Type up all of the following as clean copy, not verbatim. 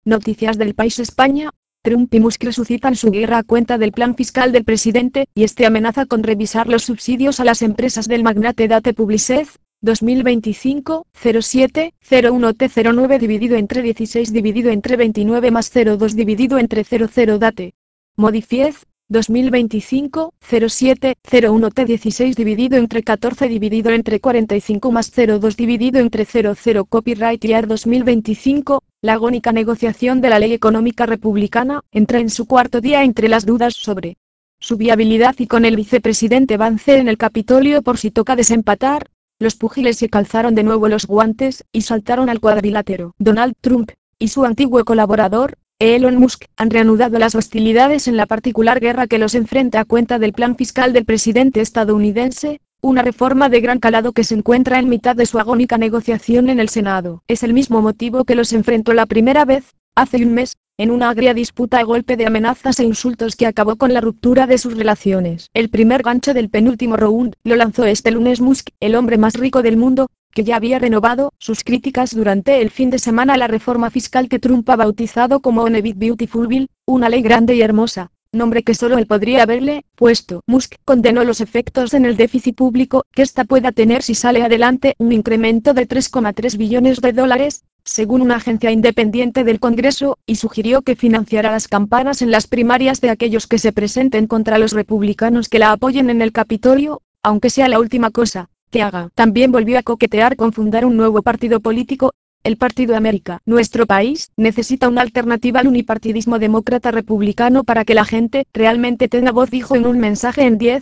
Noticias del País España. Trump y Musk resucitan su guerra a cuenta del plan fiscal del presidente, y este amenaza con revisar los subsidios a las empresas del magnate Date Publicez. 2025, 07, 01T09 dividido entre 16 dividido entre 29 más 02 dividido entre 00 Date. Modifiez. 2025, 07, 01T16 dividido entre 14 dividido entre 45 más 02 dividido entre 00 Copyright Year 2025, la agónica negociación de la ley económica republicana, entra en su cuarto día entre las dudas sobre su viabilidad y con el vicepresidente Vance en el Capitolio por si toca desempatar, los púgiles se calzaron de nuevo los guantes y saltaron al cuadrilátero. Donald Trump y su antiguo colaborador, Elon Musk, han reanudado las hostilidades en la particular guerra que los enfrenta a cuenta del plan fiscal del presidente estadounidense, una reforma de gran calado que se encuentra en mitad de su agónica negociación en el Senado. Es el mismo motivo que los enfrentó la primera vez, hace un mes, en una agria disputa a golpe de amenazas e insultos que acabó con la ruptura de sus relaciones. El primer gancho del penúltimo round lo lanzó este lunes Musk, el hombre más rico del mundo, que ya había renovado sus críticas durante el fin de semana a la reforma fiscal que Trump ha bautizado como One Big Beautiful Bill, una ley grande y hermosa, nombre que solo él podría haberle puesto. Musk condenó los efectos en el déficit público que ésta pueda tener si sale adelante un incremento de 3,3 billones de dólares, según una agencia independiente del Congreso, y sugirió que financiará las campanas en las primarias de aquellos que se presenten contra los republicanos que la apoyen en el Capitolio, aunque sea la última cosa que haga. También volvió a coquetear con fundar un nuevo partido político, el Partido América. Nuestro país necesita una alternativa al unipartidismo demócrata-republicano para que la gente realmente tenga voz, dijo en un mensaje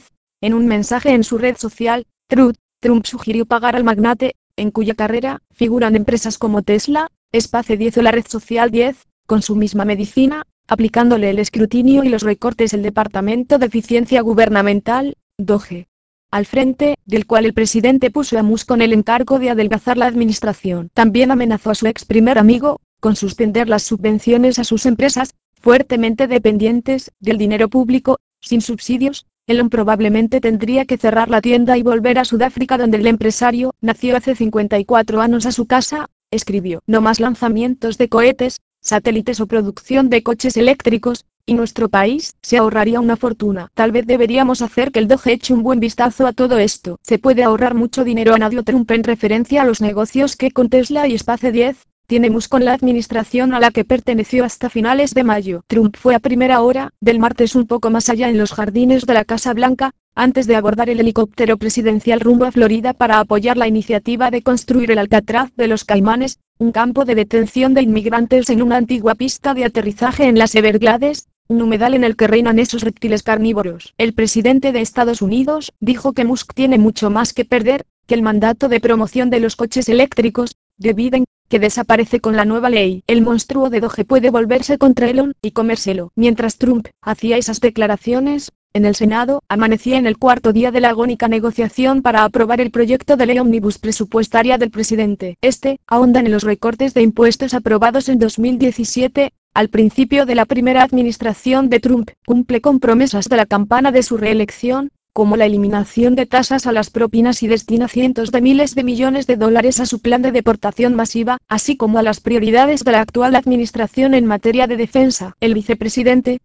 en su red social, Truth. Trump sugirió pagar al magnate, en cuya carrera figuran empresas como Tesla, Space 10 o la red social 10, con su misma medicina, aplicándole el escrutinio y los recortes el Departamento de Eficiencia Gubernamental, DOGE, al frente del cual el presidente puso a Musk con el encargo de adelgazar la administración. También amenazó a su ex primer amigo con suspender las subvenciones a sus empresas, fuertemente dependientes del dinero público. Sin subsidios, Elon probablemente tendría que cerrar la tienda y volver a Sudáfrica, donde el empresario nació hace 54 años, a su casa. Escribió: no más lanzamientos de cohetes, satélites o producción de coches eléctricos, y nuestro país se ahorraría una fortuna. Tal vez deberíamos hacer que el DOGE eche un buen vistazo a todo esto. Se puede ahorrar mucho dinero, añadió Trump en referencia a los negocios que con Tesla y Space 10 tiene Musk con la administración a la que perteneció hasta finales de mayo. Trump fue a primera hora del martes un poco más allá en los jardines de la Casa Blanca, antes de abordar el helicóptero presidencial rumbo a Florida para apoyar la iniciativa de construir el Alcatraz de los Caimanes, un campo de detención de inmigrantes en una antigua pista de aterrizaje en las Everglades, un humedal en el que reinan esos reptiles carnívoros. El presidente de Estados Unidos dijo que Musk tiene mucho más que perder que el mandato de promoción de los coches eléctricos de Biden, que desaparece con la nueva ley. El monstruo de DOGE puede volverse contra Elon y comérselo. Mientras Trump hacía esas declaraciones, en el Senado amanecía en el cuarto día de la agónica negociación para aprobar el proyecto de ley ómnibus presupuestaria del presidente. Este ahonda en los recortes de impuestos aprobados en 2017, al principio de la primera administración de Trump. Cumple con promesas de la campaña de su reelección, como la eliminación de tasas a las propinas, y destina cientos de miles de millones de dólares a su plan de deportación masiva, así como a las prioridades de la actual administración en materia de defensa. El vicepresidente,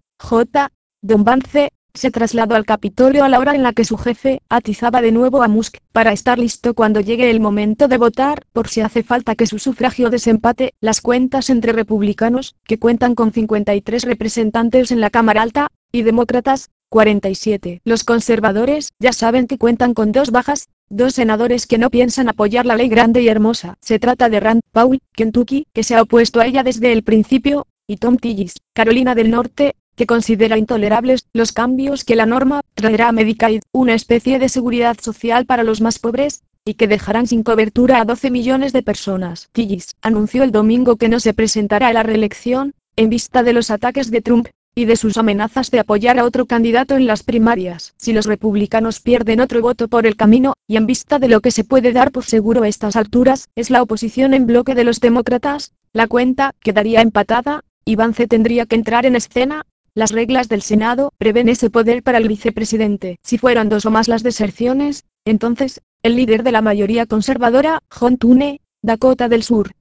Don Vance, se trasladó al Capitolio a la hora en la que su jefe atizaba de nuevo a Musk, para estar listo cuando llegue el momento de votar, por si hace falta que su sufragio desempate las cuentas entre republicanos, que cuentan con 53 representantes en la Cámara Alta, y demócratas, 47. Los conservadores ya saben que cuentan con dos bajas, dos senadores que no piensan apoyar la ley grande y hermosa. Se trata de Rand Paul, Kentucky, que se ha opuesto a ella desde el principio, y Tom Tillis, Carolina del Norte, que considera intolerables los cambios que la norma traerá a Medicaid, una especie de seguridad social para los más pobres, y que dejarán sin cobertura a 12 millones de personas. Tillis anunció el domingo que no se presentará a la reelección, en vista de los ataques de Trump y de sus amenazas de apoyar a otro candidato en las primarias. Si los republicanos pierden otro voto por el camino, y en vista de lo que se puede dar por seguro a estas alturas es la oposición en bloque de los demócratas, la cuenta quedaría empatada, y Vance tendría que entrar en escena. Las reglas del Senado prevén ese poder para el vicepresidente. Si fueran dos o más las deserciones, entonces, el líder de la mayoría conservadora, John Thune, Dakota del Sur,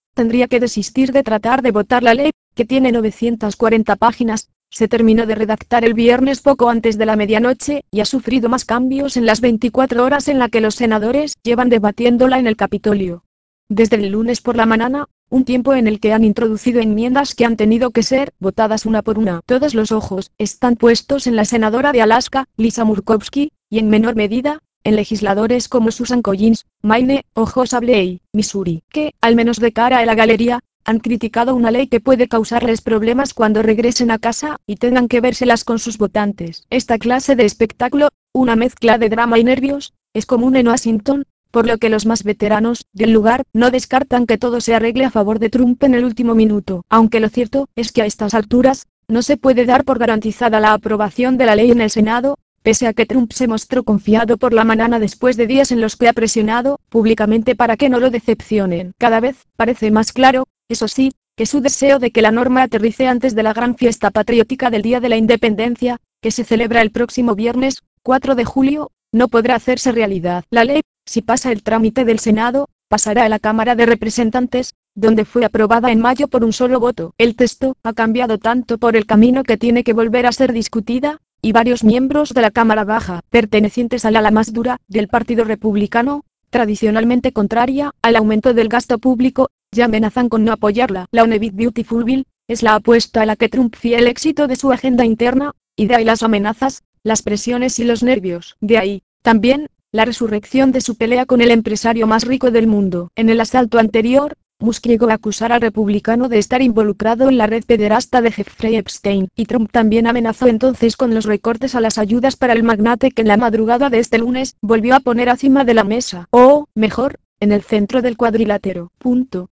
tendría que desistir de tratar de votar la ley, que tiene 940 páginas. Se terminó de redactar el viernes poco antes de la medianoche, y ha sufrido más cambios en las 24 horas en la que los senadores llevan debatiéndola en el Capitolio. Desde el lunes por la mañana, un tiempo en el que han introducido enmiendas que han tenido que ser votadas una por una. Todos los ojos están puestos en la senadora de Alaska, Lisa Murkowski, y en menor medida, en legisladores como Susan Collins, Maine, o Josh Bley, Missouri, que, al menos de cara a la galería, han criticado una ley que puede causarles problemas cuando regresen a casa y tengan que vérselas con sus votantes. Esta clase de espectáculo, una mezcla de drama y nervios, es común en Washington, por lo que los más veteranos del lugar no descartan que todo se arregle a favor de Trump en el último minuto. Aunque lo cierto es que a estas alturas, no se puede dar por garantizada la aprobación de la ley en el Senado, pese a que Trump se mostró confiado por la mañana después de días en los que ha presionado públicamente para que no lo decepcionen. Cada vez parece más claro, eso sí, que su deseo de que la norma aterrice antes de la gran fiesta patriótica del Día de la Independencia, que se celebra el próximo viernes, 4 de julio, no podrá hacerse realidad. La ley, si pasa el trámite del Senado, pasará a la Cámara de Representantes, donde fue aprobada en mayo por un solo voto. El texto ha cambiado tanto por el camino que tiene que volver a ser discutida, y varios miembros de la Cámara Baja, pertenecientes al ala más dura del Partido Republicano, tradicionalmente contraria al aumento del gasto público, ya amenazan con no apoyarla. La One Big Beautiful Bill es la apuesta a la que Trump fía el éxito de su agenda interna, y de ahí las amenazas, las presiones y los nervios. De ahí, también, la resurrección de su pelea con el empresario más rico del mundo. En el asalto anterior, Musk llegó a acusar al republicano de estar involucrado en la red pederasta de Jeffrey Epstein, y Trump también amenazó entonces con los recortes a las ayudas para el magnate que en la madrugada de este lunes volvió a poner encima de la mesa, o, mejor, en el centro del cuadrilátero.